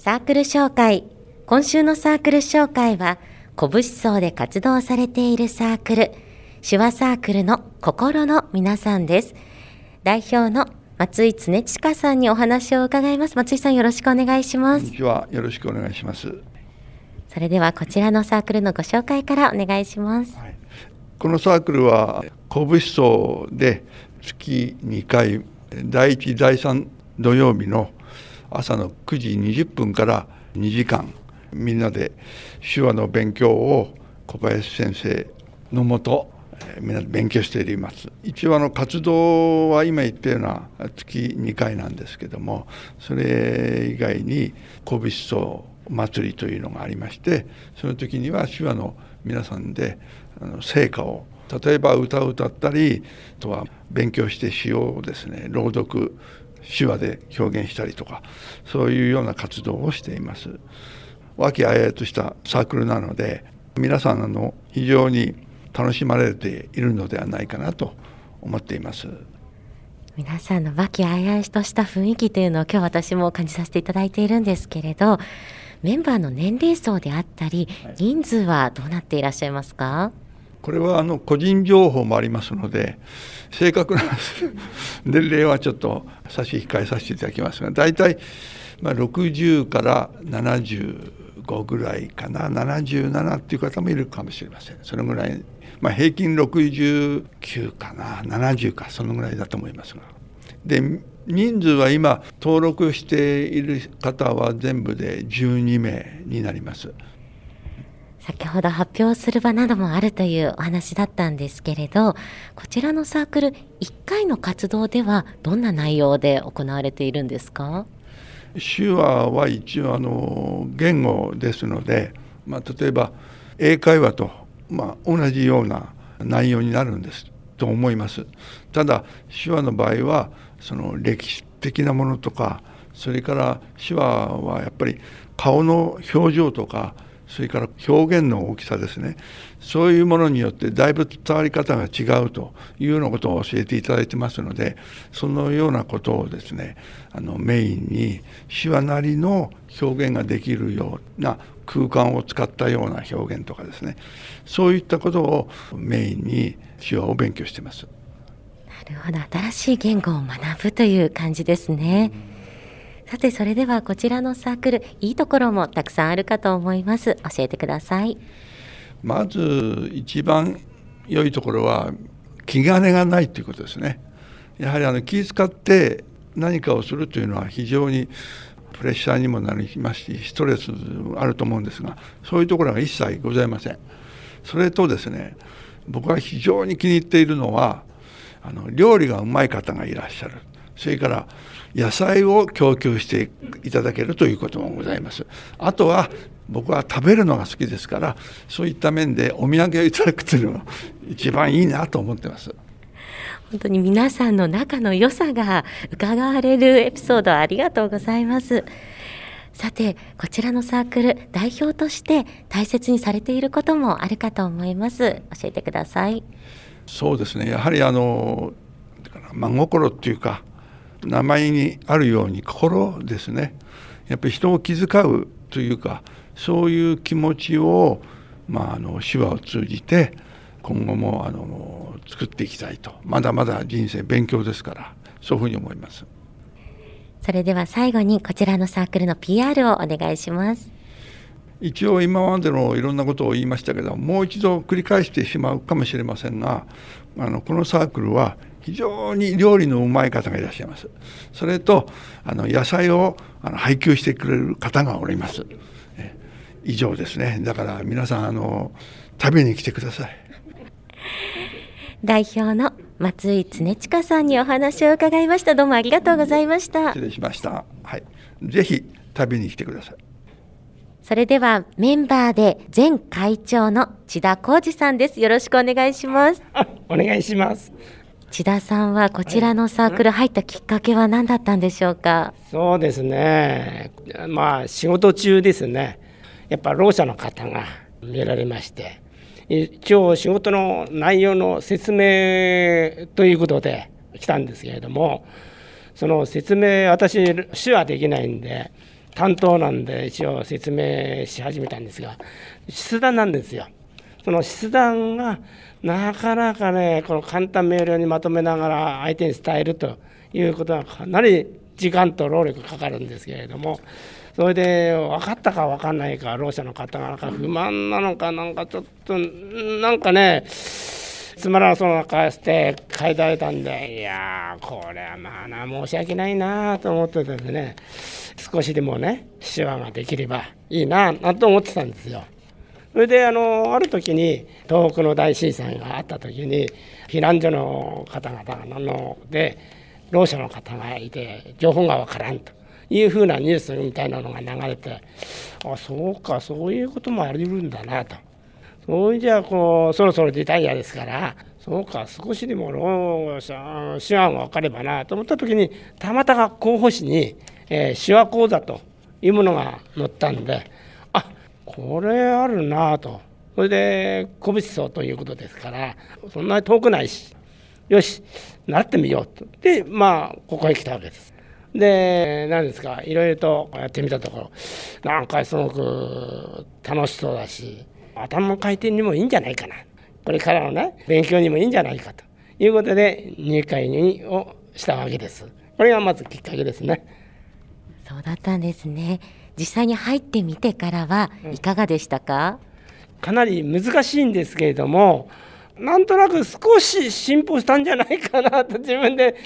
サークル紹介。今週のサークル紹介は、古武思想で活動されているサークル、手話サークルの心の皆さんです。代表の松井恒親さんにお話を伺います。松井さん、よろしくお願いします。 こんにちは。よろしくお願いします。 それではこちらのサークルのご紹介からお願いします。 はい、このサークルは古武思想で月2回第1第3土曜日の朝の9時20分から2時間みんなで手話の勉強を小林先生のもとみんなで勉強しています。一応活動は今言ったような月2回なんですけども、それ以外に古武思想祭りというのがありまして、その時には手話の皆さんで成果を、例えば歌を歌ったり、あとは勉強して詩をですね朗読手話で表現したりとか、そういうような活動をしています。和気あいあいとしたサークルなので、皆さん非常に楽しまれているのではないかなと思っています。 皆さんの和気あいあいとした雰囲気というのを今日私も感じさせていただいているんですけれど、メンバーの年齢層であったり、人数はどうなっていらっしゃいますか？ これは個人情報もありますので、正確な年齢はちょっと差し控えさせていただきますが、大体60から75ぐらいかな、77っていう方もいるかもしれません。そのぐらい、平均69かな、70か、そのぐらいだと思いますが。で、人数は今登録している方は全部で12名になります。 先ほど発表する場などもあるというお話だったんですけれど、こちらのサークル1回の活動ではどんな内容で行われているんですか？ 手話は一応言語ですので、例えば英会話と同じような内容になるんですと思います。ただ手話の場合はその歴史的なものとか、それから手話はやっぱり顔の表情とか、それから表現の大きさですね、そういうものによってだいぶ伝わり方が違うというようなことを教えていただいてますので、そのようなことをですねメインに手話なりの表現ができるような空間を使ったような表現とかですね、そういったことをメインに手話を勉強しています。 なるほど、新しい言語を学ぶという感じですね。さて、それではこちらのサークル、いいところもたくさんあるかと思います。教えてください。 まず一番良いところは気兼ねがないということですね。やはり気遣って何かをするというのは非常にプレッシャーにもなりますし、ストレスあると思うんですが、そういうところが一切ございません。それとですね、僕が非常に気に入っているのは料理がうまい方がいらっしゃる。それから野菜を供給していただけるということもございます。あとは僕は食べるのが好きですから、そういった面でお土産をいただくというのが一番いいなと思ってます。 本当に皆さんの仲の良さが伺われるエピソードありがとうございます。さて、こちらのサークル代表として大切にされていることもあるかと思います。教えてください。 そうですね、やはり真心っていうか、名前にあるように心ですね。やっぱり人を気遣うというか、そういう気持ちを、手話を通じて今後も作っていきたいと。まだまだ人生勉強ですから、そういうふうに思います。 それでは最後にこちらのサークルの PR をお願いします。 一応今までのいろんなことを言いましたけど、もう一度繰り返してしまうかもしれませんが、このサークルは非常に料理のうまい方がいらっしゃいます。それと野菜を配給してくれる方がおります。以上ですね。だから皆さん食べに来てください。 代表の松井恒親さんにお話を伺いました。どうもありがとうございました。 失礼しました。はい、ぜひ食べに来てください。 それではメンバーで前会長の千田浩二さんです。よろしくお願いします。 お願いします。 千田さんはこちらのサークル入ったきっかけは何だったんでしょうか？ そうですね、仕事中ですね、やっぱろう者の方が見られまして、一応仕事の内容の説明ということで来たんですけれども、その説明、私手話できないんで担当なんで一応説明し始めたんですが、筆談なんですよ。その筆談がなかなかね、この簡単明瞭にまとめながら相手に伝えるということはかなり時間と労力かかるんですけれども、それで分かったか分かんないか、ろう者の方がなんか不満なのか、なんかちょっとなんかね、つまらなそうな顔して書いてあげたんで、いやー、これはまあな、申し訳ないなと思ってたんでね、少しでもね手話ができればいいなと思ってたんですよ。それである時に東北の大震災があった時に、避難所の方々でろう者の方がいて情報がわからんというふうなニュースみたいなのが流れて、あ、そうか、そういうこともあり得るんだなと。それじゃあそろそろリタイアですから、そうか、少しでもろう者手話が分かればなと思った時に、たまたま候補誌に、手話講座というものが載ったんで、あ、これあるなと。それで古物商ということですから、そんなに遠くないし、よし習ってみようと。でここへ来たわけです。で、何ですか、いろいろとやってみたところ、なんかすごく楽しそうだし、頭の回転にもいいんじゃないかな、これからのね勉強にもいいんじゃないかということで入会をしたわけです。これがまずきっかけですね。 そうだったんですね。実際に入ってみてからはいかがでしたか？ かなり難しいんですけれども、なんとなく少し進歩したんじゃないかなと自分で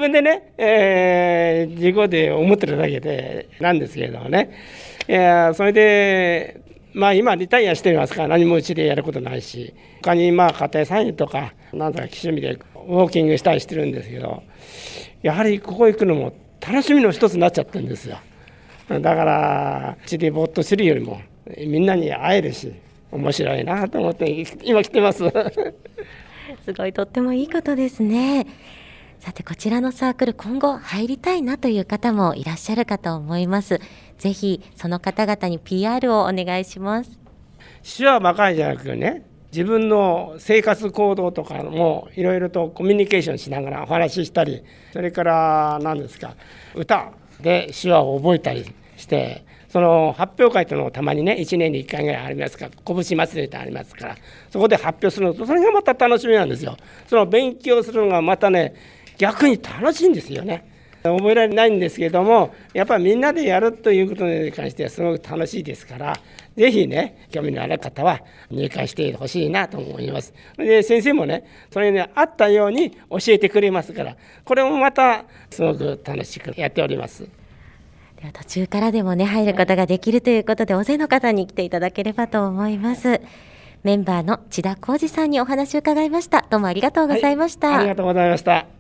ね、自己で思ってるだけでなんですけれどもね。それで今リタイアしてますから何もうちでやることないし、他に家庭菜園とかなんとか趣味でウォーキングしたりしてるんですけど、やはりここ行くのも楽しみの一つになっちゃってるんですよ。だからうちでぼーっとするよりもみんなに会えるし面白いなと思って今来てますすごい、とってもいいことですね。さて、こちらのサークル、今後入りたいなという方もいらっしゃるかと思います。ぜひその方々に PR をお願いします。 手話ばかりじゃなくね、自分の生活行動とかもいろいろとコミュニケーションしながらお話ししたり、それから何ですか、歌で手話を覚えたりして、その発表会というのをたまにね1年に1回ぐらいありますから、拳祭りってありますから、そこで発表するのと、それがまた楽しみなんですよ。その勉強するのがまたね逆に楽しいんですよね。覚えられないんですけども、やっぱりみんなでやるということに関してはすごく楽しいですから、ぜひね興味のある方は入会してほしいなと思います。で、先生もねそれに合ったように教えてくれますから、これもまたすごく楽しくやっております。 では途中からでもね入ることができるということで、大勢の方に来ていただければと思います。メンバーの千田浩二さんにお話を伺いました。どうもありがとうございました。 ありがとうございました。